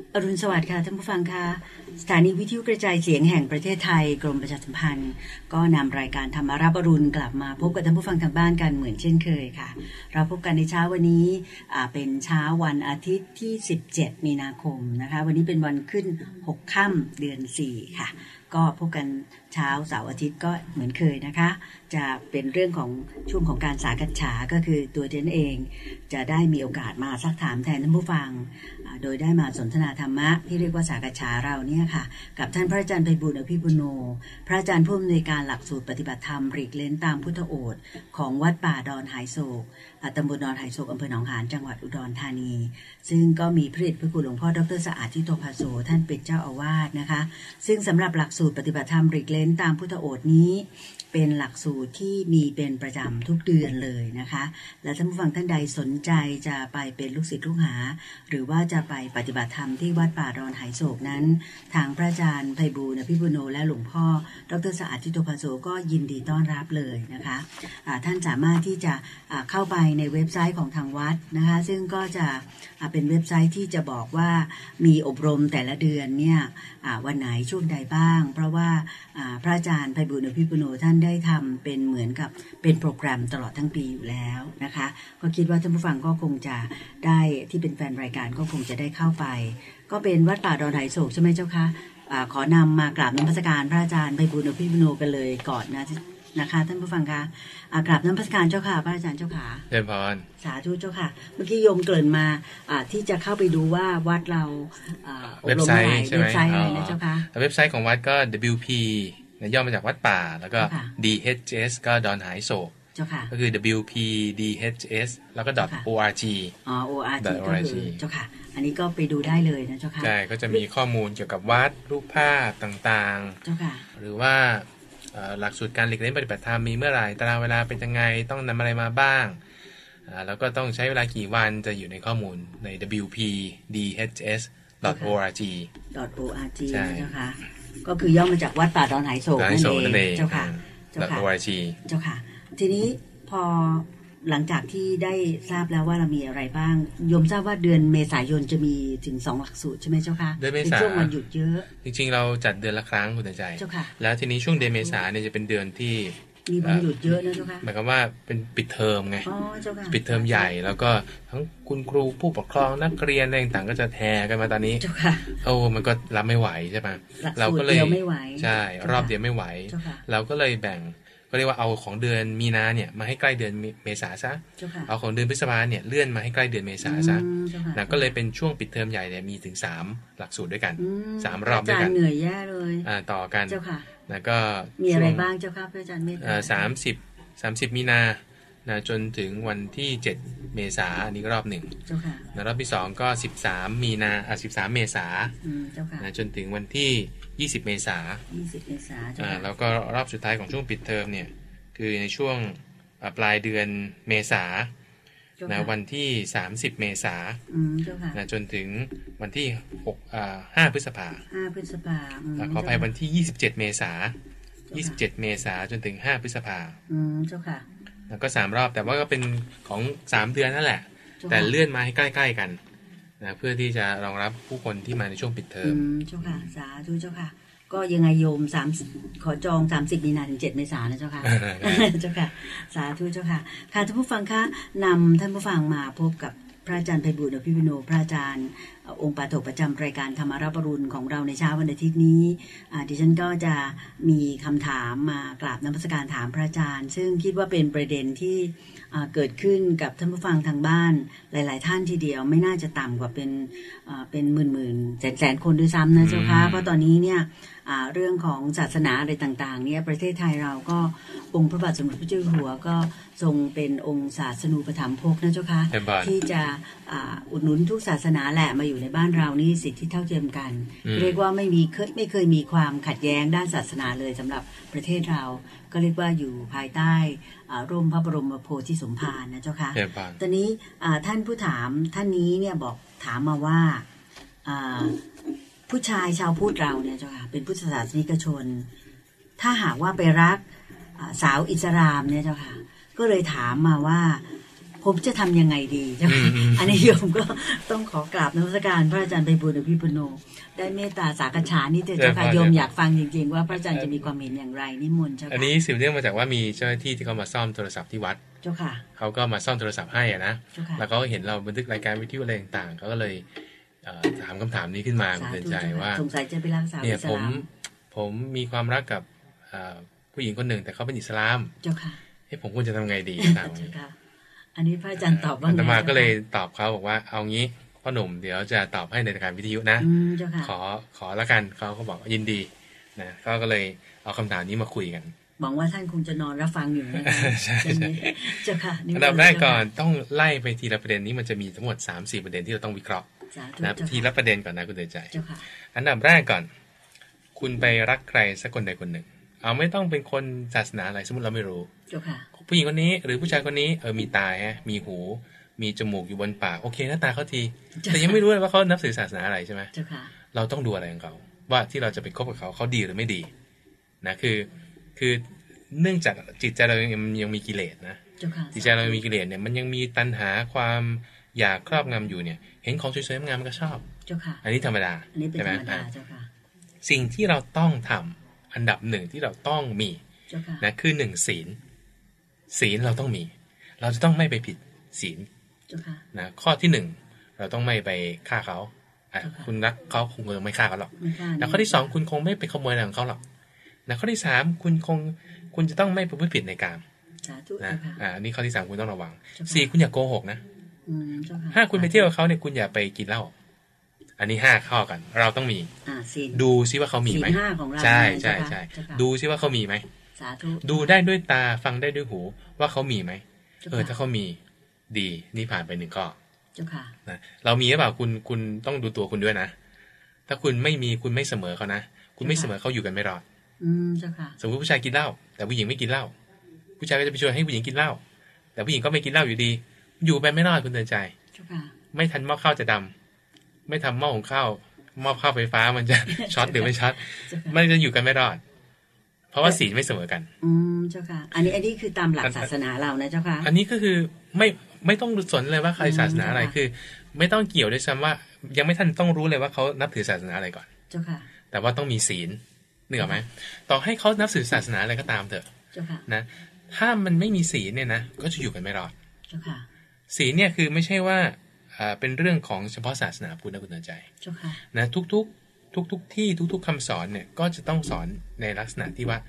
อรุณสวัสดิ์ค่ะท่านผู้ฟังค่ะสถานีวิทยุกระจายเสียงแห่งประเทศไทยกรมประชาสัมพันธ์ก็นำรายการธรรมารับอรุณกลับมาพบกับท่านผู้ฟังทางบ้านกันเหมือนเช่นเคยค่ะเราพบกันในเช้าวันนี้เป็นเช้าวันอาทิตย์ที่17มีนาคมนะคะวันนี้เป็นวันขึ้น6ค่ำเดือน4ค่ะก็พบกันเช้าเสาร์อาทิตย์ก็เหมือนเคยนะคะจะเป็นเรื่องของช่วงของการสากัจฉาก็คือตัวเจนเองจะได้มีโอกาสมาซักถามแทนท่านผู้ฟังโดยได้มาสนทนาธรรมะที่เรียกว่าสากัจฉาเราเนี่ยค่ะกับท่านพระอาจารย์ไพบูลย์อภิปุโนพระอาจารย์ผู้อำนวยการหลักสูตรปฏิบัติธรรมหลีกเล้นตามพุทธโอษฐ์ของวัดป่าดอนหายโศกตำบลดอนหายโศกอำเภอหนองหานจังหวัดอุดรธานีซึ่งก็มีพระเดชพระคุณหลวงพ่อดร.สะอาดทิโตภาโสท่านเป็นเจ้าอาวาสนะคะซึ่งสำหรับหลักสูตรปฏิบัติธรรมหลีกเล้นตามพุทธโอษฐ์นี้เป็นหลักสูตรที่มีเป็นประจำทุกเดือนเลยนะคะและท่านผู้ฟังท่านใดสนใจจะไปเป็นลูกศิษย์ลูกหาหรือว่าจะไปปฏิบัติธรรมที่วัดป่าดอนหายโศกนั้นทางพระอาจารย์ไพบูลย์อภิปุโนและหลวงพ่อดร.สะอาดทิโตภาโสก็ยินดีต้อนรับเลยนะคะท่านสามารถที่จะเข้าไปในเว็บไซต์ของทางวัดนะคะซึ่งก็จะเป็นเว็บไซต์ที่จะบอกว่ามีอบรมแต่ละเดือนเนี่ยวันไหนช่วงใดบ้างเพราะว่าพระอาจารย์ไพบูลย์อภิปุโนท่านได้ทำเป็นเหมือนกับเป็นโปรแกรมตลอดทั้งปีอยู่แล้วนะคะก็คิดว่าท่านผู้ฟังก็คงจะได้ที่เป็นแฟนรายการก็คงจะได้เข้าไปก็เป็นวัดป่าดอนหายโศกใช่ไหมเจ้าคะขอนำมากราบนมัสการพระอาจารย์ไพบูลย์อภิปุโนกันเลยก่อนนะคะท่านผู้ฟังคะกราบนมัสการเจ้าค่ะพระอาจารย์เจ้าค่ะเจริญพรสาธุเจ้าค่ะเมื่อกี้โยมเกริ่นมาที่จะเข้าไปดูว่าวัดเราเว็บไซต์ใช่ไหมอะไรนะเจ้าค่ะเว็บไซต์ของวัดก็ WP ย่อมาจากวัดป่าแล้วก็ DHS ก็ดอนหายโศกก็คือ WP DHS แล้วก็ .org .org ก็คือเจ้าค่ะอันนี้ก็ไปดูได้เลยนะเจ้าค่ะใช่ก็จะมีข้อมูลเกี่ยวกับวัดรูปภาพต่างๆเจ้าค่ะหรือว่าหลักสูตรการหลีกเลี่ยงปฏิบัติธรรมมีเมื่อไหร่ตารางเวลาเป็นยังไงต้องนำอะไรมาบ้างแล้วก็ต้องใช้เวลากี่วันจะอยู่ในข้อมูลใน WP DHS .org ใช่เจ้าค่ะก็คือย่อมาจากวัดป่าดอนหายโศกนั่นเองเจ้าค่ะ .org เจ้าค่ะทีนี้พอหลังจากที่ได้ทราบแล้วว่าเรามีอะไรบ้างโยมทราบว่าเดือนเมษายนจะมีถึง2หลักสูตรใช่ไหมเจ้าค่ะเป็นช่วงวันหยุดเยอะจริงๆเราจัดเดือนละครั้งคุณใจเจ้าค่ะแล้วทีนี้ช่วงเดือนเมษาเนี่ยจะเป็นเดือนที่มีวันหยุดเยอะนะเจ้าค่ะหมายความว่าเป็นปิดเทอมไงเจ้าค่ะปิดเทอมใหญ่แล้วก็ทั้งคุณครูผู้ปกครองนักเรียนอะไรต่างๆก็จะแทกันมาตอนนี้เจ้าค่ะมันก็รับไม่ไหวใช่ไหมเราก็เลยใช่รอบเดียวไม่ไหวเราก็เลยแบ่งก็เรียกว่าเอาของเดือนมีนาเนี่ยมาให้ใกล้เดือนเมษาซะเอาของเดือนพฤษภาเนี่ยเลื่อนมาให้ใกล้เดือนเมษาซะนะก็เลยเป็นช่วงปิดเทอมใหญ่เนี่ยมีถึง3หลักสูตรด้วยกัน3รอบด้วยกันเหนื่อยแย่เลยต่อกันเจ้าค่ะแล้วก็มีอะไรบ้างเจ้าค่ะพระอาจารย์เมตตา30มีนาจนถึงวันที่7เมษาอันนี้รอบ1 เจ้าค่ะรอบที่2ก็13มีนา13เมษาเจ้าค่ะจนถึงวันที่20เมษาแล้วก็รอบสุดท้ายของช่วงปิดเทอมเนี่ยคือในช่วงปลายเดือนเมษาวันที่30เมษาจนถึงวันที่5พฤษภาขออภัยวันที่27เมษา27เมษาจนถึง5พฤษภาเจ้าค่ะแล้วก็3รอบแต่ว่าก็เป็นของ3เดือนนั่นแหละแต่เลื่อนมาให้ใกล้ๆกันนะเพื่อที่จะรองรับผู้คนที่มาในช่วงปิดเทอมเจ้าค่ะสาธุเจ้าค่ะก็ยังไงโยมขอจอง30มีนาถึง7เมษายนนะเจ้าค่ะเจ้าค่ะสาธุเจ้าค่ะค่ะท่านผู้ฟังคะนำท่านผู้ฟังมาพบกับพระอาจารย์ไพบูลย์อภิปุโนพระอาจารย์องค์ปาฐกประจำรายการธรรมารับอรุณของเราในเช้าวันอาทิตย์นี้ดิฉันก็จะมีคำถามมากราบนมัสการถามพระอาจารย์ซึ่งคิดว่าเป็นประเด็นที่เกิดขึ้นกับท่านผู้ฟังทางบ้านหลายๆท่านทีเดียวไม่น่าจะต่ำกว่าเป็นหมื่นแสนคนด้วยซ้ำนะเจ้าค่ะเพราะตอนนี้เนี่ยเรื่องของศาสนาอะไรต่างๆเนี่ยประเทศไทยเราก็องค์พระบาทสมเด็จพระเจ้าอยู่หัวก็ทรงเป็นองค์ศาสนูปถัมภกนะเจ้าค่ะที่จะอุดหนุนทุกศาสนาแหละมาอยู่ในบ้านเรานี่สิทธิเท่าเทียมกันเรียกว่าไม่เคยมีความขัดแย้งด้านศาสนาเลยสำหรับประเทศเราก็เรียกว่าอยู่ภายใต้ร่มพระบรมโพธิสมภารนะเจ้าค่ะตอนนี้ท่านผู้ถามท่านนี้เนี่ยบอกถามมาว่าผู้ชายชาวพุทธเราเนี่ยเจ้าค่ะเป็นพุทธศาสนิกชนถ้าหากว่าไปรักสาวอิสลามเนี่ยเจ้าค่ะก็เลยถามมาว่าผมจะทำยังไงดีใช่ไหมอันนี้โยมก็ต้องขอกราบนมัสการพระอาจารย์ไพบูลย์อภิปุโนได้เมตตาสากฉานี่เถอะเจ้าค่ะโยมอยากฟังจริงๆว่าพระอาจารย์จะมีความเห็นอย่างไรนิมนต์เจ้าค่ะอันนี้สืบเนื่องมาจากว่ามีเจ้าหน้าที่ที่เขามาซ่อมโทรศัพท์ที่วัดเจ้าค่ะเขาก็มาซ่อมโทรศัพท์ให้อ่ะนะแล้วเขาเห็นเราบันทึกรายการวิทยุอะไรต่างๆเขาก็เลยถามคำถามนี้ขึ้นมาเตือนใจว่าสงสัยจะไปรักษาเนี่ยผมมีความรักกับผู้หญิงคนหนึ่งแต่เขาเป็นอิสลามเจ้าค่ะผมควรจะทำไงดีถามอันนี้พระอาจารย์ตอบว่าไงอาตมาก็เลยตอบเขาบอกว่าเอางี้พ่อหนุ่มเดี๋ยวจะตอบให้ในรายการวิทยุนะขอละกันเขาก็บอกยินดีนะเขาก็เลยเอาคำถามนี้มาคุยกันหวังว่าท่านคงจะนอนรับฟังอยู่นะใช่เจ้าค่ะอันดับแรกก่อนต้องไล่ไปทีละประเด็นนี้มันจะมีทั้งหมด 3-4 ประเด็นที่เราต้องวิเคราะห์นะทีละประเด็นก่อนนะคุณเตือนใจอันดับแรกก่อนคุณไปรักใครสักคนใดคนหนึ่งเอาไม่ต้องเป็นคนศาสนาอะไรสมมติเราไม่รู้ผู้หญิงคนนี้หรือผู้ชายคนนี้มีตามีหูมีจมูกอยู่บนปากโอเคหน้าตาเขาทีแต่ยังไม่รู้เลยว่าเขานับถือศาสนาอะไรใช่ไหมเราต้องดูอะไรของเขาว่าที่เราจะไปคบกับเขาดีหรือไม่ดีนะคือเนื่องจากจิตใจเรายังมีกิเลสนะจิตใจเรามีกิเลสเนี่ยมันยังมีตัณหาความอยากครอบงำอยู่เนี่ยเห็นของสวยๆงามมันก็ชอบอันนี้ธรรมดาใช่ไหมสิ่งที่เราต้องทำอันดับหนึ่งที่เราต้องมีนะคือศีลเราต้องมีเราจะต้องไม่ไปผิดศีลนะข้อที่1เราต้องไม่ไปฆ่าเขาคุณรักเขาคงไม่ฆ่าเขาหรอกแล้วข้อที่2คุณคงไม่ไปขโมยอะไรของเขาหรอกนะข้อที่3คุณจะต้องไม่ประพฤติผิดในกามนะนี่ข้อที่3คุณต้องระวัง4คุณอย่าโกหกนะ5คุณไปเที่ยวกับเขาเนี่ยคุณอย่าไปกินเหล้าอันนี้5ข้อกันเราต้องมีดูซิว่าเขามีไหมใช่ใช่ใช่ดูซิว่าเขามีไหมดูได้ด้วยตาฟังได้ด้วยหูว่าเขามีไหมถ้าเขามีดีนี่ผ่านไป1ข้อนะเรามีหรือเปล่าคุณต้องดูตัวคุณด้วยนะถ้าคุณไม่มีคุณไม่เสมอเขานะคุณไม่เสมอเขาอยู่กันไม่รอดสมมติผู้ชายกินเหล้าแต่ผู้หญิงไม่กินเหล้าผู้ชายก็จะไปชวนให้ผู้หญิงกินเหล้าแต่ผู้หญิงก็ไม่กินเหล้าอยู่ดีอยู่ไปไม่รอดคุณเตือนใจไม่ทันหม้อข้าวจะดำไม่ทำหม้อของข้าวหม้อข้าวไฟฟ้ามันจะช็อตหรือไม่ช็อตมันจะอยู่กันไม่รอดเพราะว่าศีลไม่เสมอกันเจ้าค่ะอันนี้คือตามหลักศาสนาเรานะเจ้าค่ะอันนี้ก็คือไม่ต้องสนเลยว่าใครศาสนาอะไรคือไม่ต้องเกี่ยวด้วยซ้ำว่ายังไม่ทันต้องรู้เลยว่าเขานับถือศาสนาอะไรก่อนเจ้าค่ะแต่ว่าต้องมีศีลนึกออกไหมต่อให้เขานับถือศาสนาอะไรก็ตามเถอะนะถ้ามันไม่มีศีลเนี่ยนะก็จะอยู่กันไม่รอดเจ้าค่ะศีลเนี่ยคือไม่ใช่ว่าเป็นเรื่องของเฉพาะศาสนาพุทธนะคุณใจนะทุกที่ทุกคำสอนเนี่ยก็จะต้องสอนในลักษณะที่ว่า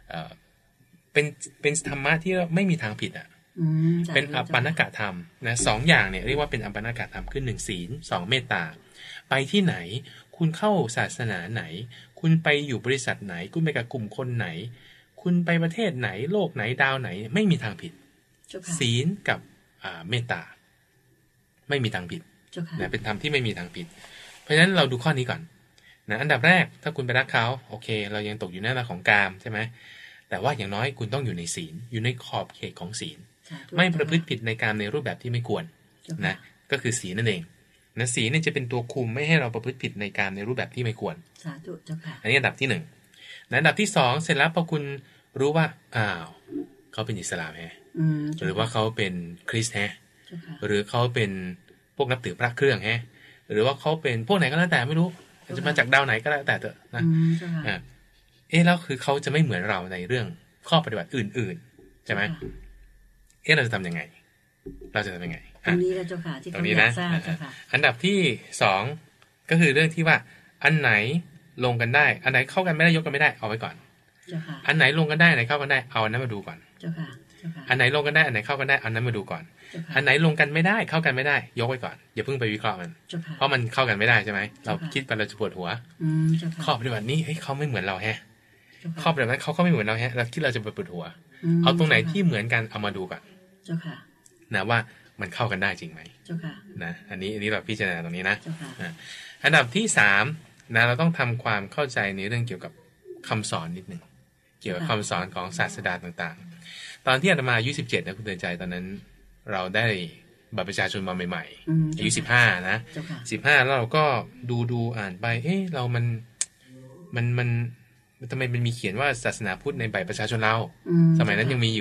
เป็นธรรมะที่ไม่มีทางผิดเป็นอัปปนกธรรมนะ2อย่างเนี่ยเรียกว่าเป็นอัปปนกธรรมคือ1ศีล2เมตตาไปที่ไหนคุณเข้าศาสนาไหนคุณไปอยู่บริษัทไหนคุณไปกับกลุ่มคนไหนคุณไปประเทศไหนโลกไหนดาวไหนไม่มีทางผิดศีลกับเมตตาไม่มีทางผิดนะเป็นธรรมที่ไม่มีทางผิดเพราะฉะนั้นเราดูข้อนี้ก่อนนะอันดับแรกถ้าคุณไปรักเขาโอเคเรายังตกอยู่ในระดับของกามใช่ไหมแต่ว่าอย่างน้อยคุณต้องอยู่ในศีลอยู่ในขอบเขตของศีลไม่ประพฤติผิดในการในรูปแบบที่ไม่ควรนะก็คือศีลนั่นเองนะศีลเนี่ยจะเป็นตัวคุมไม่ให้เราประพฤติผิดในการในรูปแบบที่ไม่ควรสาธุเจ้าค่ะอันนี้อันดับที่1นะอันดับที่2เสร็จแล้วพอคุณรู้ว่าเขาเป็นอิสลามหรือว่าเขาเป็นคริสต์หรือเขาเป็นพวกนับถือพระเครื่องหรือว่าเขาเป็นพวกไหนก็แล้วแต่ไม่รู้จะมาจากดาวไหนก็แล้วแต่เถอะนะแล้วคือเขาจะไม่เหมือนเราในเรื่องข้อปฏิบัติอื่นๆใช่ไหมเราจะทำยังไงตรงนี้นะเจ้าค่ะที่เขาอยากทราบเจ้าค่ะอันดับที่2ก็คือเรื่องที่ว่าอันไหนลงกันได้อันไหนเข้ากันไม่ได้ยกกันไม่ได้เอาไว้ก่อนเจ้าค่ะอันไหนลงกันได้อันไหนเข้ากันได้เอาอันนั้นมาดูก่อนเจ้าค่ะอันไหนลงกันได้อันไหนเข้ากันได้อันนั้นมาดูก่อนอันไหนลงกันไม่ได้เข้ากันไม่ได้ยกไว้ก่อนอย่าเพิ่งไปวิเคราะห์มันเพราะมันเข้ากันไม่ได้ใช่ไหมเราคิดไปเราจะปวดหัวข้อปฏิบัตินี้เขาไม่เหมือนเราข้อปฏิบัตินั้นเขาก็ไม่เหมือนเราเราคิดเราจะไปปวดหัวเอาตรงไหนที่เหมือนกันเอามาดูก่อนนะว่ามันเข้ากันได้จริงไหมนะอันนี้เราพิจารณาตรงนี้นะอันดับที่3นะเราต้องทำความเข้าใจในเรื่องเกี่ยวกับคำสอนนิดหนึ่งเกี่ยวกับคำสอนของศาสดาต่างๆตอนที่อาตมาอายุ17นะคุณเตือนใจตอนนั้นเราได้บัตรประชาชนมาใหม่ๆอายุ15นะ15แล้วเราก็ดูอ่านไปเรามันทำไมมันมีเขียนว่าศาสนาพุทธในใบประชาชนเราสมัยนั้นยังมีอยู่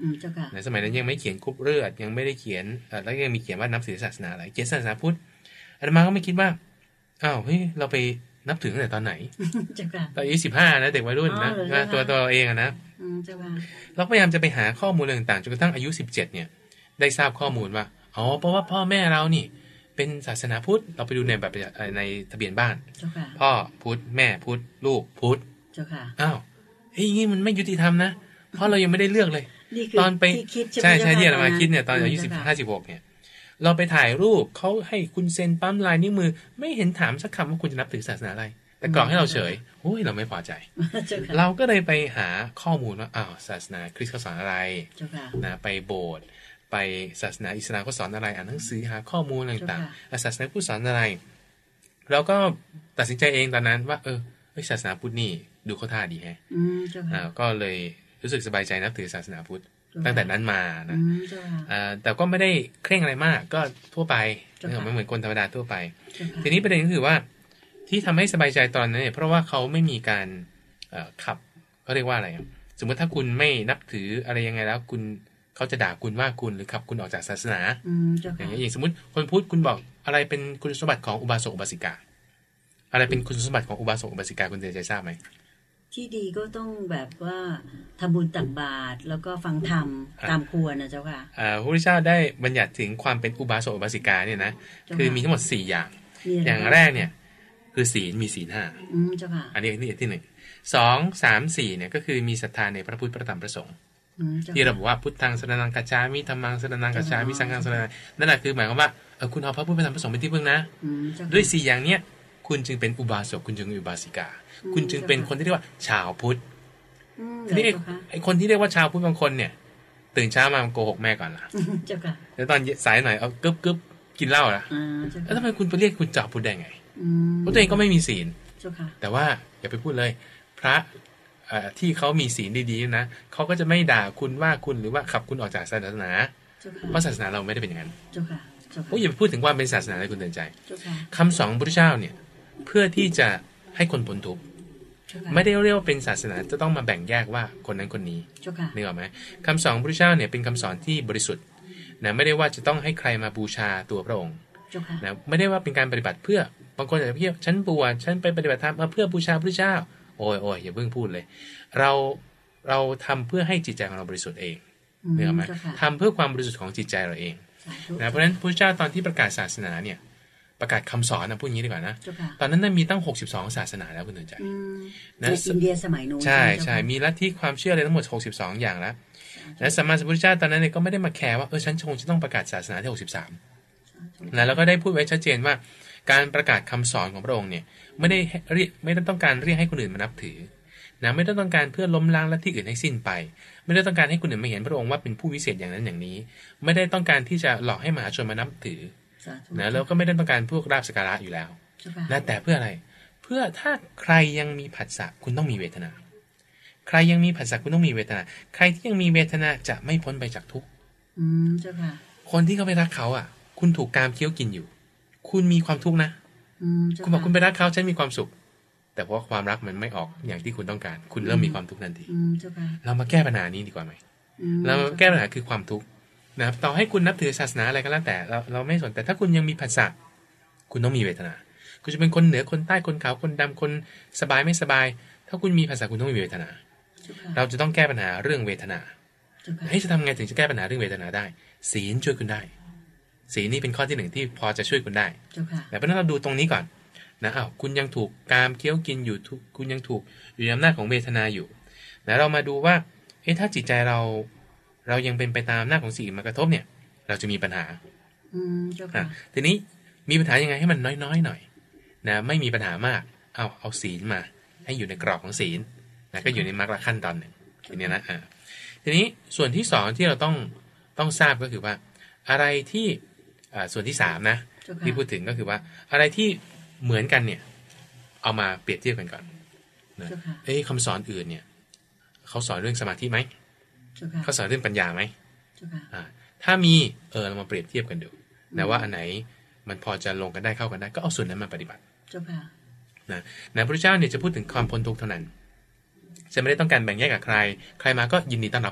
ในสมัยนั้นยังไม่เขียนกรุ๊ปเลือดยังไม่ได้เขียนแล้วยังมีเขียนว่านับถือศาสนาอะไรเขียนศาสนาพุทธอาตมาก็ไม่คิดว่าอ้าวเฮ้ยเราไปนับถือตั้งแต่ตอนไหนตอนอายุ15นะเด็กวัยรุ่นนะตัวเราเองนะเราพยายามจะไปหาข้อมูลต่างๆจนกระทั่งอายุ17เนี่ยได้ทราบข้อมูลว่าอ๋อเพราะว่าพ่อแม่เรานี่เป็นศาสนาพุทธเราไปดูในแบบในทะเบียนบ้านพ่อพุทธแม่พุทธลูกพุทธอ้าวเฮ้ยนี่มันไม่ยุติธรรมนะเพราะเรายังไม่ได้เลือกเลยตอนไปใช่ที่เรามาคิดเนี่ยตอนอายุ15-16เนี่ยเราไปถ่ายรูปเขาให้คุณเซ็นปั๊มลายนิ้วมือไม่เห็นถามสักคำว่าคุณจะนับถือศาสนาอะไรแต่กรอกให้เราเฉยโอ้ยเราไม่พอใจเราก็เลยไปหาข้อมูลว่าอ้าวศาสนาคริสต์เขาสอนอะไรนะไปโบสถ์ไปศาสนาอิสลามเขาสอนอะไรอ่านหนังสือหาข้อมูลต่างๆศาสนาพุทธสอนอะไรเราก็ตัดสินใจเองตอนนั้นว่าศาสนาพุทธนี่ดูเขาท่าดีแฮะก็เลยรู้สึกสบายใจนับถือศาสนาพุทธตั้งแต่นั้นมานะแต่ก็ไม่ได้เคร่งอะไรมากก็ทั่วไปไม่เหมือนคนธรรมดาทั่วไปทีนี้ประเด็นก็คือว่าที่ทำให้สบายใจตอนนั้นเนี่ยเพราะว่าเขาไม่มีการขับเขาเรียกว่าอะไรสมมติถ้าคุณไม่นับถืออะไรยังไงแล้วคุณเขาจะด่าคุณว่าคุณหรือขับคุณออกจากศาสนาอย่างนี้อย่างสมมติคนพูดคุณบอกอะไรเป็นคุณสมบัติของอุบาสกอุบาสิกาอะไรเป็นคุณสมบัติของอุบาสกอุบาสิกาคุณใจทราบไหมที่ดีก็ต้องแบบว่าทำบุญตักบาตรแล้วก็ฟังธรรมตามควรนะเจ้าค่ะพระพุทธเจ้าได้บัญญัติถึงความเป็นอุบาสกอุบาสิกาเนี่ยนะคือมีทั้งหมด4อย่างอย่างแรกเนี่ยคือศีลมีศีล5 เจ้าค่ะอันนี้ที่1 2 3 4เนี่ยก็คือมีศรัทธาในพระพุทธพระธรรมพระสงฆ์ที่เราบอกว่าพุทธังสรณังกัจฉามิธัมมังสรณังกัจฉามิสังฆังสรณังนั่นแหละคือหมายความว่าคุณเอาพระพุทธพระธรรมพระสงฆ์เป็นที่พึ่งนะด้วย4อย่างเนี้ยคุณจึงเป็นอุบาสกคุณจึงเป็นอุบาสิกาคุณจึงเป็นคนที่เรียกว่าชาวพุทธทีนี้ไอ้คนที่เรียกว่าชาวพุทธบางคนเนี่ยตื่นเช้ามาโกหกแม่ก่อนล่ะแล้วตอนสายหน่อยเอากึบกินเหล้าล่ะแล้วทำไมคุณไปเรียกคุณชาวพุทธได้ไงเพราะตัวเองก็ไม่มีศีลแต่ว่าอย่าไปพูดเลยพระที่เขามีศีลดีๆนะเขาก็จะไม่ด่าคุณว่าคุณหรือว่าขับคุณออกจากศาสนาเพราะศาสนาเราไม่ได้เป็นอย่างนั้นโอ้ยอย่าไปพูดถึงความเป็นศาสนาเลยคุณเตือนใจคำสอนพระพุทธเจ้าเนี่ยเพื่อที่จะให้คนพ้นทุกข์ไม่ได้เรียกว่าเป็นศาสนาจะต้องมาแบ่งแยกว่าคนนั้นคนนี้นึกออกไหมคำสอนพระพุทธเจ้าเนี่ยเป็นคำสอนที่บริสุทธิ์นะไม่ได้ว่าจะต้องให้ใครมาบูชาตัวพระองค์นะไม่ได้ว่าเป็นการปฏิบัติเพื่อบางคนอาจจะเพี้ยฉันบวชฉันไปปฏิบัติธรรมเพื่อบูชาพระพุทธเจ้าโอ้ยอย่าเพิ่งพูดเลยเราทำเพื่อให้จิตใจของเราบริสุทธิ์เองนึกออกไหมทำเพื่อความบริสุทธิ์ของจิตใจเราเองนะเพราะฉะนั้นพระพุทธเจ้าตอนที่ประกาศศาสนาเนี่ยประกาศคำสอนนะพูดงี้ดีกว่านะตอนนั้นมีตั้ง62ศาสนาแล้วคุณเตือนใจในอินเดียสมัยนู้นใช่มีลัทธิความเชื่ออะไรทั้งหมด62อย่างแล้วและสัมมาสัมพุทธเจ้าตอนนั้นเนี่ยก็ไม่ได้มาแคร์ว่าฉันคงจะต้องประกาศศาสนาที่63แล้วก็ได้พูดไว้ชัดเจนว่าการประกาศคำสอนของพระองค์เนี่ยไม่ได้ต้องการเรียกให้คนอื่นมานับถือนะไม่ได้ต้องการเพื่อล้มล้างลัทธิอื่นให้สิ้นไปไม่ได้ต้องการให้คนอื่นมาเห็นพระองค์ว่าเป็นผู้วิเศษอย่างนั้นอย่างนี้ไม่ได้ต้องการที่จะหลอกให้มหาชนมานับถือนะแล้วก็ไม่ได้ต้องการพวกราบสักการะอยู่แล้วนะแต่เพื่ออะไรเพื่อถ้าใครยังมีผัสสะคุณต้องมีเวทนาใครยังมีผัสสะคุณต้องมีเวทนาใครที่ยังมีเวทนาจะไม่พ้นไปจากทุกข์คนที่เขาไปรักเขาคุณถูกกามเคี้ยวกินอยู่คุณมีความทุกข์นะคุณบอกคุณไปรักเขาฉันมีความสุขแต่เพราะความรักมันไม่ออกอย่างที่คุณต้องการคุณเริ่มมีความทุกข์ทันทีเรามาแก้ปัญหานี้ดีกว่าไหมเรามาแก้ปัญหาคือความทุกข์นะครับต่อให้คุณนับถือศาสนาอะไรก็แล้วแต่เราไม่สนแต่ถ้าคุณยังมีผัสสะคุณต้องมีเวทนาคุณจะเป็นคนเหนือคนใต้คนขาวคนดำคนสบายไม่สบายถ้าคุณมีผัสสะคุณต้องมีเวทนาเราจะต้องแก้ปัญหาเรื่องเวทนาจะทำไงถึงจะแก้ปัญหาเรื่องเวทนาได้ศีลช่วยคุณได้ศีลนี่เป็นข้อที่1ที่พอจะช่วยคุณได้แต่เพราะนั้นเราดูตรงนี้ก่อนนะคุณยังถูกกามเคี้ยวกินอยู่คุณยังถูกอยู่ในอำนาจของเวทนาอยู่แล้วเรามาดูว่าถ้าจิตใจเรายังเป็นไปตามอำนาจของสิ่งมากระทบเนี่ยเราจะมีปัญหาทีนี้มีปัญหายังไงให้มันน้อยๆหน่อยนะไม่มีปัญหามากเอาศีลมาให้อยู่ในกรอบของศีลนะก็อยู่ในมรรคขั้นตอน1ทีนี้นะทีนี้ส่วนที่2ที่เราต้องทราบก็คือว่าอะไรที่ส่วนที่3นะที่พูดถึงก็คือว่าอะไรที่เหมือนกันเนี่ยเอามาเปรียบเทียบกันก่อนนะคำสอนอื่นเนี่ยเขาสอนเรื่องสมาธิไหมเขาสอนเรื่องปัญญาไหมถ้ามีเรามาเปรียบเทียบกันดูนะว่าอันไหนมันพอจะลงกันได้เข้ากันได้ก็เอาส่วนนั้นมาปฏิบัตินะพระพุทธเจ้าเนี่ยจะพูดถึงความพ้นทุกข์เท่านั้นจะไม่ได้ต้องการแบ่งแยกกับใครมาก็ยินดีต้อนรับหมด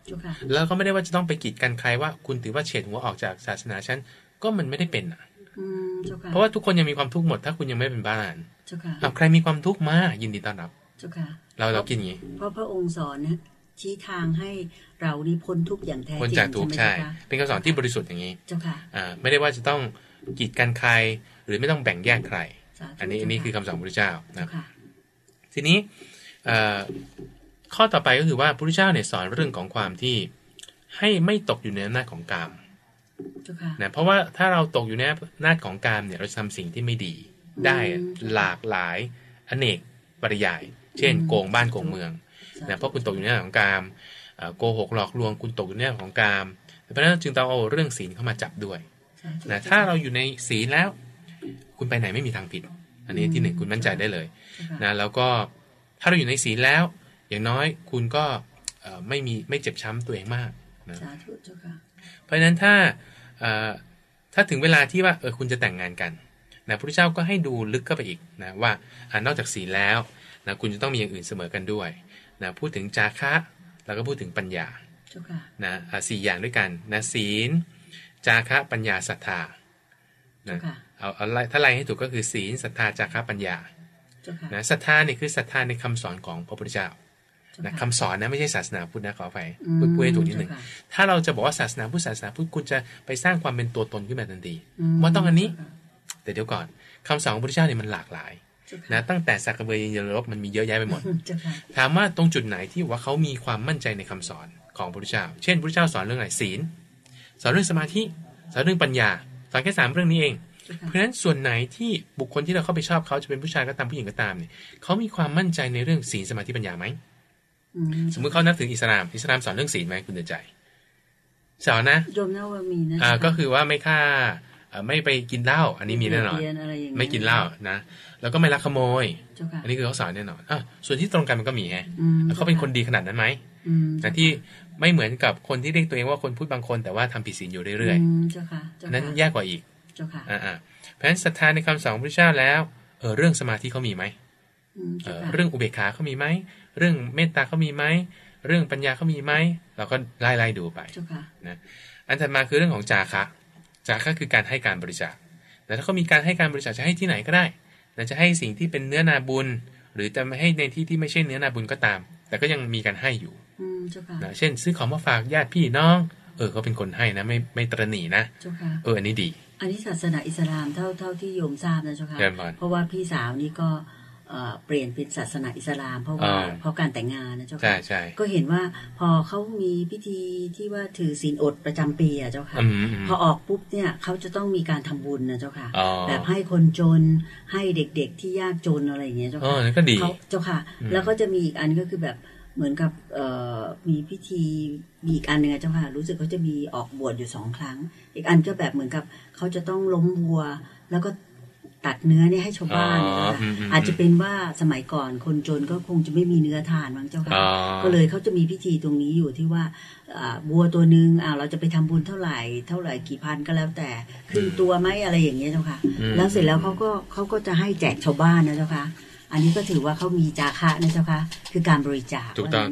แล้วก็ไม่ได้ว่าจะต้องไปกีดกันใครว่าคุณถือว่าเฉดหัวออกจากศาสนาฉันก็มันไม่ได้เป็นอ่ะเพราะว่าทุกคนยังมีความทุกข์หมดถ้าคุณยังไม่เป็นบ้านใครมีความทุกข์มายินดีต้อนรับเราคิดอย่างนี้เพราะพระองค์สอนนะชี้ทางให้เรานี่พ้นทุกข์อย่างแท้จริงพ้นจากทุกข์ใช่เป็นคำสอนที่บริสุทธิ์อย่างนี้ไม่ได้ว่าจะต้องกีดกันใครหรือไม่ต้องแบ่งแยกใครอันนี้คือคำสอนพระพุทธเจ้านะทีนี้ข้อต่อไปก็คือว่าพระพุทธเจ้าเนี่ยสอนเรื่องของความที่ให้ไม่ตกอยู่ในอำนาจของกามนะเพราะว่าถ้าเราตกอยู่ในอำนาจของกามเนี่ยเราจะทำสิ่งที่ไม่ดีได้หลากหลายอเนกปริยายเช่นโกงบ้านโกงเมืองนะเพราะคุณตกอยู่ในอำนาจของกามโกหกหลอกลวงคุณตกอยู่ในอำนาจของกามเพราะฉะนั้นจึงต้องเอาเรื่องศีลเข้ามาจับด้วยนะถ้าเราอยู่ในศีลแล้วคุณไปไหนไม่มีทางผิดอันนี้ที่หนึ่งคุณมั่นใจได้เลยนะแล้วก็ถ้าเราอยู่ในศีลแล้วอย่างน้อยคุณก็ไม่เจ็บช้ำตัวเองมากนะเพราะฉะนั้นถ้าถึงเวลาที่ว่าคุณจะแต่งงานกันนะพระพุทธเจ้าก็ให้ดูลึกเข้าไปอีกนะว่านอกจากศีลแล้วนะคุณจะต้องมีอย่างอื่นเสมอกันด้วยนะพูดถึงจาคะแล้วก็พูดถึงปัญญานะ4อย่างด้วยกันนะศีลจาคะปัญญาศรัทธานะเอาถ้าไล่ให้ถูกก็คือศีลศรัทธาจาคะปัญญานะศรัทธาเนี่ยคือศรัทธาในคำสอนของพระพุทธเจ้านะคำสอนนะไม่ใช่ศาสนาพุทธนะขออภัยพูดให้ถูกนิดหนึ่งถ้าเราจะบอกว่าศาสนาพุทธคุณจะไปสร้างความเป็นตัวตนขึ้นมาทันทีว่าต้องอันนี้แต่เดี๋ยวก่อนคำสอนของพระพุทธเจ้าเนี่ยมันหลากหลายนะตั้งแต่สักกะเบยยินยลบมันมีเยอะแยะไปหมดถามว่าตรงจุดไหนที่ว่าเขามีความมั่นใจในคำสอนของพระพุทธเจ้าเช่นพระพุทธเจ้าสอนเรื่องอะไรศีลสอนเรื่องสมาธิสอนเรื่องปัญญาสอนแค่3เรื่องนี้เองเพราะฉะนั้นส่วนไหนที่บุคคลที่เราเข้าไปชอบเขาจะเป็นผู้ชายก็ตามผู้หญิงก็ตามเนี่ยเขามีความมั่นใจในเรื่องศีลสมาธิปัญญาไหมสมมติเขานับถืออิสลามสอนเรื่องศีลไหมคุณเดือใจสอนนะโยมน่าว่ามีนะก็คือว่าไม่ฆ่าไม่ไปกินเหล้าอันนี้มีแน่นอนไม่กินเหล้านะแล้วก็ไม่ลักขโมยอันนี้คือเขาสอนแน่นอนส่วนที่ตรงกันมันก็มีเขาเป็นคนดีขนาดนั้นไหมแต่ที่ไม่เหมือนกับคนที่เรียกตัวเองว่าคนพูดบางคนแต่ว่าทำผิดศีลอยู่เรื่อยๆนั้นแย่กว่าอีกเพราะฉะนั้นศรัทธาในคำสอนพระพุทธเจ้าแล้วเรื่องสมาธิเขามีไหมเรื่องอุเบกขาเขามีไหมเรื่องเมตตาเขามีไหมเรื่องปัญญาเขามีไหมเราก็ไล่ดูไปนะอันถัดมาคือเรื่องของจาคะคือการให้การบริจาคแต่ถ้าเขามีการให้การบริจาคจะให้ที่ไหนก็ได้จะให้สิ่งที่เป็นเนื้อนาบุญหรือจะไม่ให้ในที่ไม่ใช่เนื้อนาบุญก็ตามแต่ก็ยังมีการให้อยู่นะเช่นซื้อของมาฝากญาติพี่น้องเขาเป็นคนให้นะไม่ตระหนี่นะอันนี้ดีอันนี้ศาสนาอิสลามเท่าที่โยมทราบนะเจ้าค่ะเพราะว่าพี่สาวนี่ก็เปลี่ยนเป็นศาสนาอิสลามเพราะการแต่งงานนะเจ้าค่ะก็เห็นว่าพอเขามีพิธีที่ว่าถือศีลอดประจำปีอ่ะเจ้าค่ะพอออกปุ๊บเนี่ยเขาจะต้องมีการทำบุญนะเจ้าค่ะแบบให้คนจนให้เด็กๆที่ยากจนอะไรอย่างเงี้ยเจ้าค่ะเขาเจ้าค่ะแล้วก็จะมีอีกอันก็คือแบบเหมือนกับมีพิธีมีอีกอันหนึ่งเจ้าค่ะรู้สึกเขาจะมีออกบวชอยู่2 ครั้งอีกอันก็แบบเหมือนกับเขาจะต้องล้มวัวแล้วก็ตัดเนื้อเนี่ยให้ชาวบ้านอาจจะเป็นว่าสมัยก่อนคนจนก็คงจะไม่มีเนื้อทานมั้งเจ้าค่ะก็เลยเขาจะมีพิธีตรงนี้อยู่ที่ว่าวัวตัวนึงเราจะไปทำบุญเท่าไหร่กี่พันก็แล้วแต่ขึ้นตัวไหมอะไรอย่างเงี้ยเจ้าค่ะแล้วเสร็จแล้วเขาก็จะให้แจกชาวบ้านนะเจ้าค่ะอันนี้ก็ถือว่าเขามีจาคะนะเจ้าค่ะคือการบริจาคถูกต้อง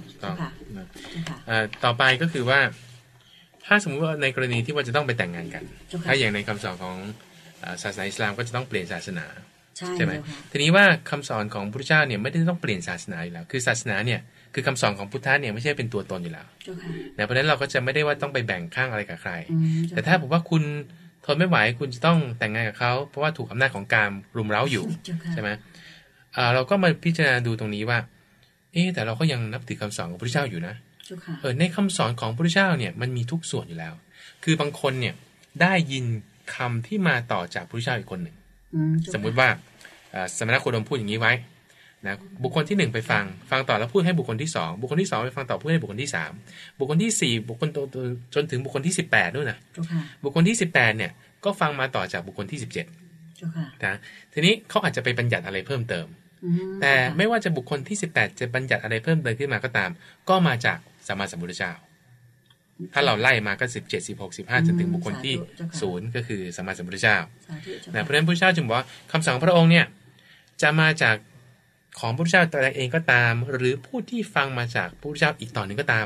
ต่อไปก็คือว่าถ้าสมมติว่าในกรณีที่ว่าจะต้องไปแต่งงานกันถ้าอย่างในคำสอนของศาสนาอิสลามก็จะต้องเปลี่ยนศาสนาใช่ไหมทีนี้ว่าคำสอนของพระพุทธเจ้าเนี่ยไม่ได้ต้องเปลี่ยนศาสนาอยู่แล้วคือศาสนาเนี่ยคือคำสอนของพุทธะเนี่ยไม่ใช่เป็นตัวตนอยู่แล้วเพราะฉะนั้นเราก็จะไม่ได้ว่าต้องไปแบ่งข้างอะไรกับใครแต่ถ้าผมว่าคุณทนไม่ไหวคุณจะต้องแต่งงานกับเขาเพราะว่าถูกอำนาจของกามรุมเร้าอยู่ใช่ไหมเราก็มาพิจารณาดูตรงนี้ว่าแต่เราก็ยังนับถือคำสอนของพระพุทธเจ้าอยู่นะในคำสอนของพระพุทธเจ้าเนี่ยมันมีทุกส่วนอยู่แล้วคือบางคนเนี่ยได้ยินคำที่มาต่อจากพระพุทธเจ้าอีกคนหนึ่งสมมุติว่าสมณโคดมพูดอย่างนี้ไว้นะบุคคลที่1ไปฟังต่อแล้วพูดให้บุคคลที่2บุคคลที่2ไปฟังต่อพูดให้บุคคลที่3บุคคลที่4บุคคลจนถึงบุคคลที่18ด้วยนะบุคคลที่18เนี่ยก็ฟังมาต่อจากบุคคลที่17นะทีนี้เขาอาจจะไปบัญญัติอะไรเพิ่มเติมแต่ไม่ว่าจะบุคคลที่18จะบัญญัติอะไรเพิ่มเติมขึ้นมาก็ตามก็มาจากสัมมาสัมพุทธเจ้าถ้าเราไล่มาก็17 16 15จนถึงบุคคลที่0ก็คือสัมมาสัมพุทธเจ้าเพราะฉะนั้นพระพุทธเจ้าจึงบอกว่าคำสั่งพระองค์เนี่ยจะมาจากของพระพุทธเจ้าตัวเองก็ตามหรือผู้ที่ฟังมาจากพระพุทธเจ้าอีกต่อหนึ่งก็ตาม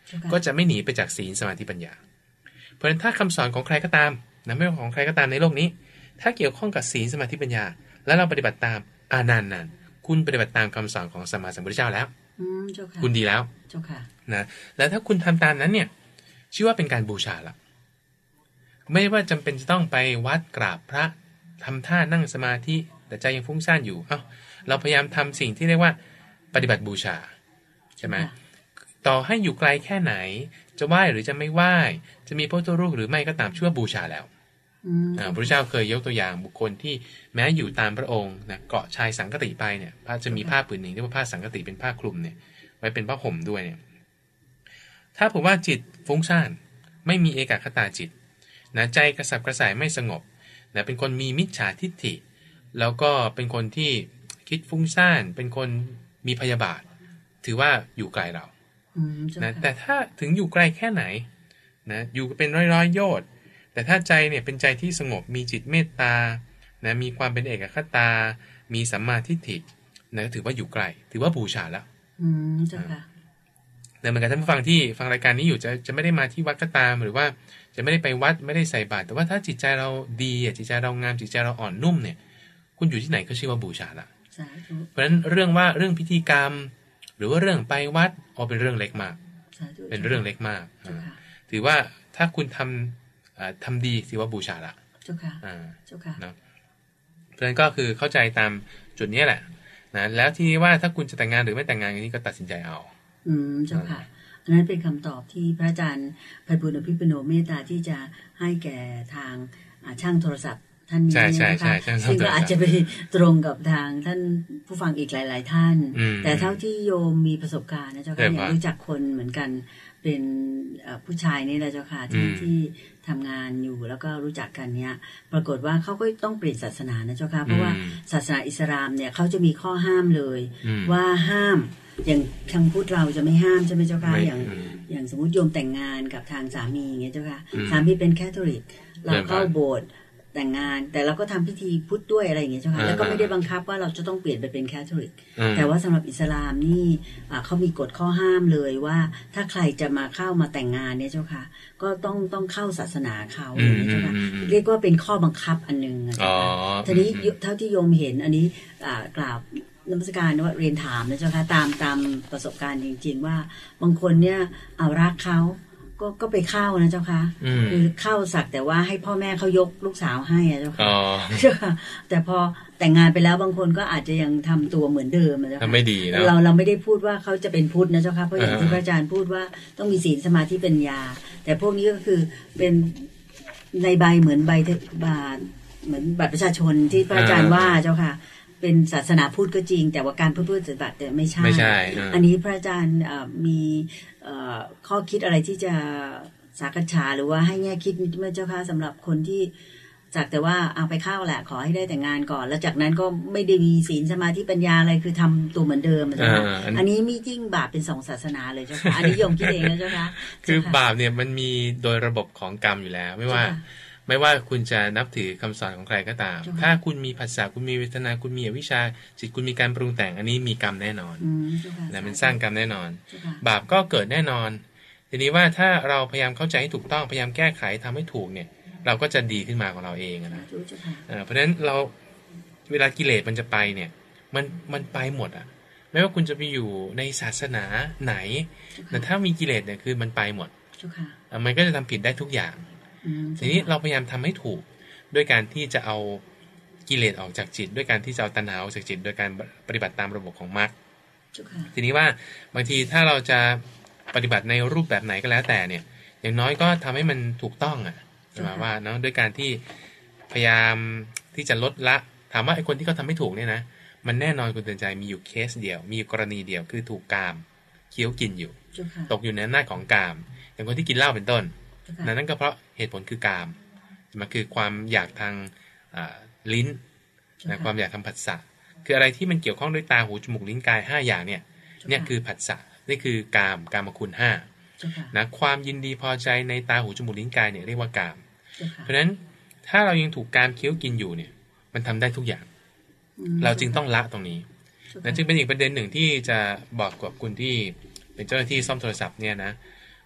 ก็จะไม่หนีไปจากศีลสมาธิปัญญาเพราะฉะนั้นถ้าคำสอนของใครก็ตามนะไม่ว่าของใครก็ตามในโลกนี้ถ้าเกี่ยวข้องกับศีลสมาธิปัญญาแล้วเราปฏิบัติตามนั่นคุณปฏิบัติตามคำสอนของสัมมาสัมพุทธเจ้าแล้วคุณดีแล้วนะแล้วถ้าคุณทำตามนั้นเนี่ยชื่อว่าเป็นการบูชาละไม่ว่าจำเป็นจะต้องไปวัดกราบพระทำท่านั่งสมาธิแต่ใจยังฟุ้งซ่านอยู่เราพยายามทำสิ่งที่เรียกว่าปฏิบัติบูชาใช่ไหมต่อให้อยู่ไกลแค่ไหนจะไหว้หรือจะไม่ไหว้จะมีพระพุทธรูปหรือไม่ก็ตามชื่อว่าบูชาแล้วพระพุทธเจ้าเคยยกตัวอย่างบุคคลที่แม้อยู่ตามพระองค์นะเกาะชายสังกติไปเนี่ยพระจะมีผ้าผืนหนึ่งเรียกว่าผ้าสังกติเป็นผ้าคลุมเนี่ยไว้เป็นผ้าห่มด้วยเนี่ยถ้าผมว่าจิตฟุ้งซ่านไม่มีเอกคตาจิตนะใจกระสับกระส่ายไม่สงบนะเป็นคนมีมิจฉาทิฏฐิแล้วก็เป็นคนที่คิดฟุ้งซ่านเป็นคนมีพยาบาทถือว่าอยู่ไกลเรานะแต่ถ้าถึงอยู่ไกลแค่ไหนนะอยู่เป็นร้อยโยชน์แต่ถ้าใจเนี่ยเป็นใจที่สงบมีจิตเมตตานะมีความเป็นเอกคตามีสัมมาทิฏฐินะถือว่าอยู่ไกลถือว่าบูชาแล้วเจ้าค่ะเหมือนกับท่านผู้ฟังที่ฟังรายการนี้อยู่จะไม่ได้มาที่วัดก็ตามหรือว่าจะไม่ได้ไปวัดไม่ได้ใส่บาตรแต่ว่าถ้าจิตใจเราดีจิตใจเรางามจิตใจเราอ่อนนุ่มเนี่ยคุณอยู่ที่ไหนก็ชื่อว่าบูชาละเพราะฉะนั้นเรื่องพิธีกรรมหรือว่าเรื่องไปวัดเป็นเรื่องเล็กมากเป็นเรื่องเล็กมากถือว่าถ้าคุณทำดีถือว่าบูชาละเจ้าค่ะเนาะเพราะฉะนั้นก็คือเข้าใจตามจุดนี้แหละนะแล้วทีนี้ว่าถ้าคุณจะแต่งงานหรือไม่แต่งงานอย่างนี้ก็ตัดสินใจเอาเจ้าค่ะอันนั้นเป็นคำตอบที่พระอาจารย์ไพบูลย์อภิปุโนเมตตาที่จะให้แก่ทางช่างโทรศัพท์ท่านนี้นะคะซึ่งก็อาจจะไปตรงกับทางท่านผู้ฟังอีกหลายๆท่านแต่เท่าที่โยมมีประสบการณ์นะเจ้าค่ะอย่างรู้จักคนเหมือนกันเป็นผู้ชายนี่แหละเจ้าค่ะที่ทำงานอยู่แล้วก็รู้จักกันเนี้ยปรากฏว่าเขาก็ต้องเปลี่ยนศาสนานะเจ้าค่ะเพราะว่าศาสนาอิสลามเนี่ยเขาจะมีข้อห้ามเลยว่าห้ามอย่างทางพุทธเราจะไม่ห้ามใช่ไหมเจ้าค่ะอย่างสมมติโยมแต่งงานกับทางสามีอย่างเงี้ยเจ้าค่ะสามีเป็นแคทอลิกเราเข้าโบสถ์แต่งงานแต่เราก็ทำพิธีพุทธด้วยอะไรอย่างเงี้ยเจ้าค่ะแล้วก็ไม่ได้บังคับว่าเราจะต้องเปลี่ยนไปเป็นแคทอลิกแต่ว่าสำหรับอิสลามนี่เขามีกฎข้อห้ามเลยว่าถ้าใครจะมาเข้ามาแต่งงานเนี่ยเจ้าค่ะก็ต้องเข้าศาสนาเขาอย่างเงี้ยเจ้าค่ะเรียกว่าเป็นข้อบังคับอันนึงทีนี้เท่าที่โยมเห็นอันนี้กล่าวนมัสการว่าเรียนถามนะเจ้าค่ะตามประสบการณ์จริงๆว่าบางคนเนี่ยเอารักเขาก็ไปเข้านะเจ้าค่ะคือเข้าสักแต่ว่าให้พ่อแม่เขายกลูกสาวให้เจ้าค่ะแต่พอแต่งงานไปแล้วบางคนก็อาจจะยังทำตัวเหมือนเดิมนะเจ้าค่ะไม่ดีนะเราไม่ได้พูดว่าเขาจะเป็นพุทธนะเจ้าค่ะเพราะอย่างที่พระอาจารย์พูดว่าต้องมีศีลสมาธิปัญญาแต่พวกนี้ก็คือเป็นในใบเหมือนใบบาทเหมือนบัตรประชาชนที่พระอาจารย์ว่าเจ้าค่ะเป็นศาสนาพุทธก็จริงแต่ว่าการพูดปฏิบัติแต่ไม่ใช่อันนี้พระอาจารย์มีข้อคิดอะไรที่จะสักษาหรือว่าให้แง่คิดไหมเจ้าค่ะสำหรับคนที่จากแต่ว่าเอาไปเข้าแหละขอให้ได้แต่งงานก่อนแล้วจากนั้นก็ไม่ได้มีศีลสมาธิปัญญาอะไรคือทำตัวเหมือนเดิมเจ้าค่ะอันนี้มียิ่งบาปเป็นสองศาสนาเลยเจ้าค่ะอันนี้โยมคิดเองนะเจ้าค่ะคือบาปเนี่ยมันมีโดยระบบของกรรมอยู่แล้วไม่ว่าคุณจะนับถือคำสอนของใครก็ตามถ้าคุณมีภาษาคุณมีเวทนาคุณมีอวิชชาจิตคุณมีการปรุงแต่งอันนี้มีกรรมแน่นอนนะมันสร้างกรรมแน่นอนบาปก็เกิดแน่นอนทีนี้ว่าถ้าเราพยายามเข้าใจให้ถูกต้องพยายามแก้ไขทำให้ถูกเนี่ยเราก็จะดีขึ้นมาของเราเองนะเพราะฉะนั้นเราเวลากิเลสมันจะไปเนี่ยมันไปหมดอ่ะไม่ว่าคุณจะไปอยู่ในศาสนาไหนแต่ถ้ามีกิเลสเนี่ยคือมันไปหมดมันก็จะทำผิดได้ทุกอย่างทีนี้เราพยายามทำให้ถูกด้วยการที่จะเอากิเลสออกจากจิตด้วยการที่จะเอาตัณหาออกจากจิตโดยการปฏิบัติตามระบบของมรรคทีนี้ว่าบางทีถ้าเราจะปฏิบัติในรูปแบบไหนก็แล้วแต่เนี่ยอย่างน้อยก็ทำให้มันถูกต้องหมายว่าเนาะด้วยการที่พยายามที่จะลดละถามว่าไอ้คนที่เขาทำไม่ถูกเนี่ยนะมันแน่นอนคุณเตือนใจมีอยู่เคสเดียวมีกรณีเดียวคือถูกกามเคี้ยวกินอยู่ตกอยู่ในอำนาจของกามอย่างคนที่กินเหล้าเป็นต้นนั่นก็เพราะเหตุผลคือกามมันคือความอยากทางลิ้นนะความอยากทางผัสสะคืออะไรที่มันเกี่ยวข้องด้วยตาหูจมูกลิ้นกาย5อย่างเนี่ยคือผัสสะนี่คือกามคุณ5นะความยินดีพอใจในตาหูจมูกลิ้นกายเนี่ยเรียกว่ากามเพราะฉะนั้นถ้าเรายังถูกกามเคี้ยวกินอยู่เนี่ยมันทำได้ทุกอย่างเราจึงต้องละตรงนี้นั่นจึงเป็นอีกประเด็นหนึ่งที่จะบอกกับคุณที่เป็นเจ้าหน้าที่ซ่อมโทรศัพท์เนี่ยนะ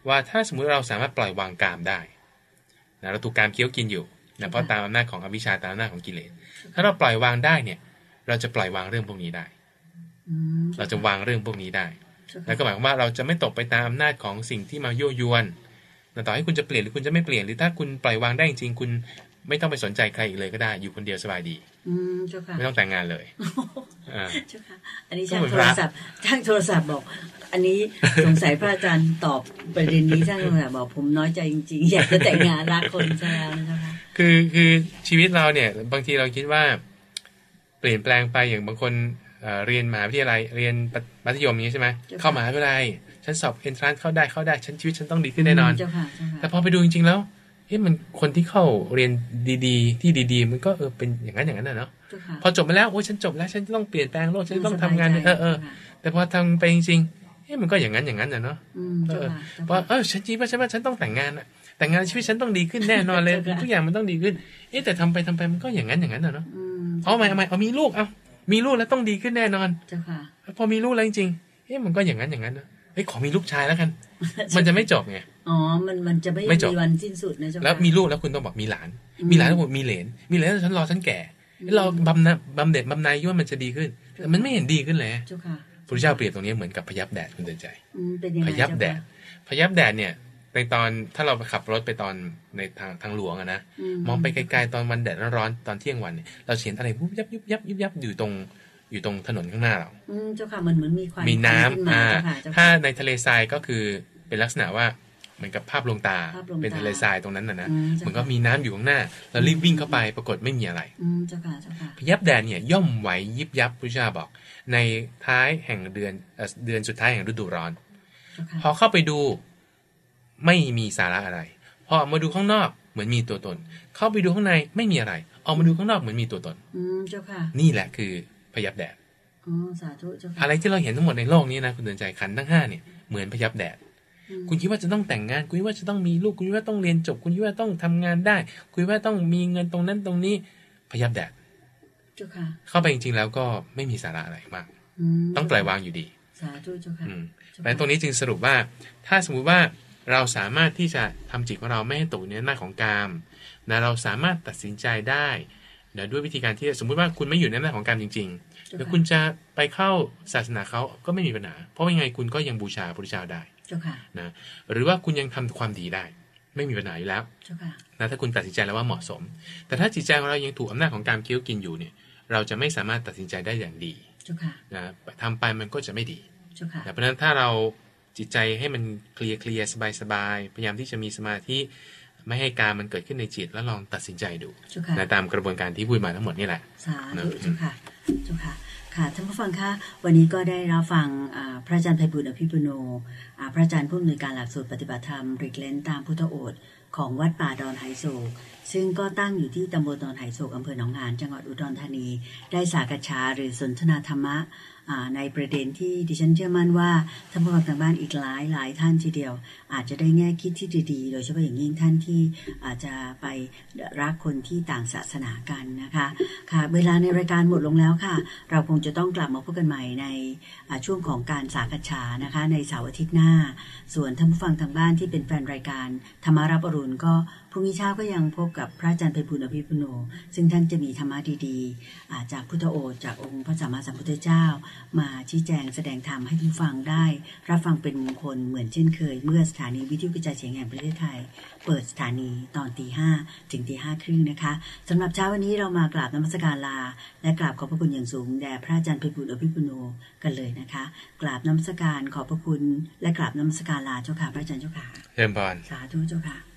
ว่าถ้าสมมุติเราสามารถปล่อยวางกามได้นะเราถูกกามเคี้ยวกินอยู่นะเพราะตามอำนาจของอวิชชาตามอำนาจของกิเลสถ้าเราปล่อยวางได้เนี่ยเราจะปล่อยวางเรื่องพวกนี้ได้เราจะวางเรื่องพวกนี้ได้แล้วก็หมายความว่าเราจะไม่ตกไปตามอำนาจของสิ่งที่มายั่วยวนต่อให้คุณจะเปลี่ยนหรือคุณจะไม่เปลี่ยนหรือถ้าคุณปล่อยวางได้จริงๆคุณไม่ต้องไปสนใจใครอีกเลยก็ได้อยู่คนเดียวสบายดีไม่ต้องแต่งงานเลยเจ้าค่ะอันนี้ช่างโทรศัพท์บอกอันนี้สงสัยพระอาจารย์ตอบประเด็นนี้ช่างโทรศัพท์บอกผมน้อยใจจริงๆอยากจะแต่งงานรักคนซะแล้วนะเจ้าค่ะคือชีวิตเราเนี่ยบางทีเราคิดว่าเปลี่ยนแปลงไปอย่างบางคนเรียนมหาวิทยาลัยเรียนมัธยมอย่างนี้ใช่ไหมเข้ามหาวิทยาลัยฉันสอบเอนทรานซ์เข้าได้ฉันชีวิตฉันต้องดีขึ้นแน่นอนแต่พอไปดูจริงๆแล้วมันคนที่เข้าเรียนดีๆที่ดีๆมันก็เป็นอย่างนั้นนะเนาะพอจบมาแล้วโอ้ยฉันจบแล้วฉันต้องเปลี่ยนแปลงโลกฉันต้องทำงานแต่พอทำไปจริงๆมันก็อย่างนั้นนะเนาะเพราะฉันคิดว่าฉันต้องแต่งงานอะแต่งงานชีวิตฉันต้องดีขึ้นแน่นอนเลยทุกอย่างมันต้องดีขึ้นแต่ทำไปมันก็อย่างนั้นนะเนาะเอามีลูกมีลูกแล้วต้องดีขึ้นแน่นอนพอมีลูกแล้วจริงๆมันก็อย่างนั้นนะขอมีลูกชายแล้วกันมันจะไม่จบไงมันจะไม่มีวันสิ้นสุดนะเจ้าค่ะแล้วมีลูกแล้วคุณต้องบอกมีหลานแล้วผมมีเหลนแล้วฉันรอฉันแก่เราบำเหน็จบำนาญว่ามันจะดีขึ้นแต่มันไม่เห็นดีขึ้นเลยเจ้าค่ะพระพุทธเจ้าเปรียบตรงนี้เหมือนกับพยับแดดคุณเตือนใจพยับแดดเนี่ยในตอนถ้าเราขับรถไปตอนในทางหลวงนะมองไปไกลๆตอนวันแดดร้อนๆตอนเที่ยงวันเนี่ยเราเห็นอะไรยุบยับอยู่ตรงถนนข้างหน้าเราเจ้าค่ะมันเหมือนมีควันมีน้ำถ้าในทะเลทรายก็คือเป็นลักษณะว่าเหมือนกับภาพลวงตาเป็นทะเลทรายตรงนั้นนะมันก็มีน้ำอยู่ข้างหน้าเรารีบวิ่งเข้าไปปรากฏไม่มีอะไรเจ้าค่ะพยับแดดเนี่ยย่อมไหวยิบยับพุทธเจ้าบอกในท้ายแห่งเดือนสุดท้ายแห่งฤดูร้อนพอเข้าไปดูไม่มีสาระอะไรพอมาดูข้างนอกเหมือนมีตัวตนเข้าไปดูข้างในไม่มีอะไรออกมาดูข้างนอกเหมือนมีตัวตนเจ้าค่ะนี่แหละคือพยับแดดสาธุเจ้าค่ะอะไรที่เราเห็นทั้งหมดในโลกนี้นะคุณเตือนใจขันธ์ทั้ง5เนี่ยเหมือนพยับแดดคุณคิดว่าจะต้องแต่งงานคุณคิดว่าจะต้องมีลูกคุณคิดว่าต้องเรียนจบคุณคิดว่าต้องทำงานได้คุณคิดว่าต้องมีเงินตรงนั้นตรงนี้พยับแดดเจ้าค่ะเข้าไปจริงๆแล้วก็ไม่มีสาระอะไรมากต้องปล่อยวางอยู่ดีสาธุเจ้าค่ะเพราะฉะนั้นตรงนี้จึงสรุปว่าถ้าสมมุติว่าเราสามารถที่จะทำจิตของเราไม่ให้ตกในอำนาจของกามนะเราสามารถตัดสินใจได้นะด้วยวิธีการที่สมมุติว่าคุณไม่อยู่ในอำนาจของกามจริงๆแล้วคุณจะไปเข้าศาสนาเขาก็ไม่มีปัญหาเพราะยังไงคุณก็ยังบูชาพระพุทธเจ้าได้นะหรือว่าคุณยังทำความดีได้ไม่มีปัญหาอยู่แล้วนะถ้าคุณตัดสินใจแล้วว่าเหมาะสมแต่ถ้าจิตใจของเรายังถูกอำนาจของกามเคี้ยวกินอยู่เนี่ยเราจะไม่สามารถตัดสินใจได้อย่างดีนะทำไปมันก็จะไม่ดีเพราะฉะนั้นถ้าเราจิตใจให้มันเคลียร์สบายพยายามที่จะมีสมาธิไม่ให้การมันเกิดขึ้นในจิตแล้วลองตัดสินใจดูนะตามกระบวนการที่พูดมาทั้งหมดนี่แหละสาธุเจ้าค่ะเจ้าค่ะค่ะท่านผู้ฟังคะวันนี้ก็ได้รับฟังพระอาจารย์ไพบูลย์อภิปุโนพระอาจารย์ผู้อำนวยการหลักสูตรปฏิบัติธรรมริกเลนตามพุทธโอษฐ์ของวัดป่าดอนไหโศกซึ่งก็ตั้งอยู่ที่ตำบลดอนไหโศกอำเภอหนองหานจังหวัดอุดรธานีได้สากฉาหรือสนทนาธรรมะในประเด็นที่ดิฉันเชื่อมั่นว่าท่านผู้ฟังทางบ้านอีกหลายท่านทีเดียวอาจจะได้แง่คิดที่ดีๆโดยเฉพาะอย่างยิ่งท่านที่อาจจะไปรักคนที่ต่างศาสนากันนะคะค่ะเวลาในรายการหมดลงแล้วค่ะเราคงจะต้องกลับมาพบกันใหม่ในช่วงของการสากฉานะคะในเสาร์อาทิตย์หน้าส่วนท่านผู้ฟังทางบ้านที่เป็นแฟนรายการธรรมารับอรุณก็พรุ่งนี้เช้าก็ยังพบกับพระอาจารย์ไพบูลย์อภิปุโนซึ่งท่านจะมีธรรมะดีๆจากพุทธโอษฐ์จากองค์พระสัมมาสัมพุทธเจ้ามาชี้แจงแสดงธรรมให้ท่านฟังได้รับฟังเป็นมงคลเหมือนเช่นเคยเมื่อสถานีวิทยุกระจายเสียงแห่งประเทศไทยเปิดสถานีตอน 5:00 ถึง 5:30 นะคะสำหรับเช้าวันนี้เรามากราบนมัสการลาและกราบขอบพระคุณอย่างสูงแด่พระอาจารย์ไพบูลย์อภิปุโนกันเลยนะคะกราบนมัสการขอบพระคุณและกราบนมัสการลาเจ้าค่ะพระอาจารย์เจ้าค่ะเยี่ยมบานสาธุเจ้าค่ะ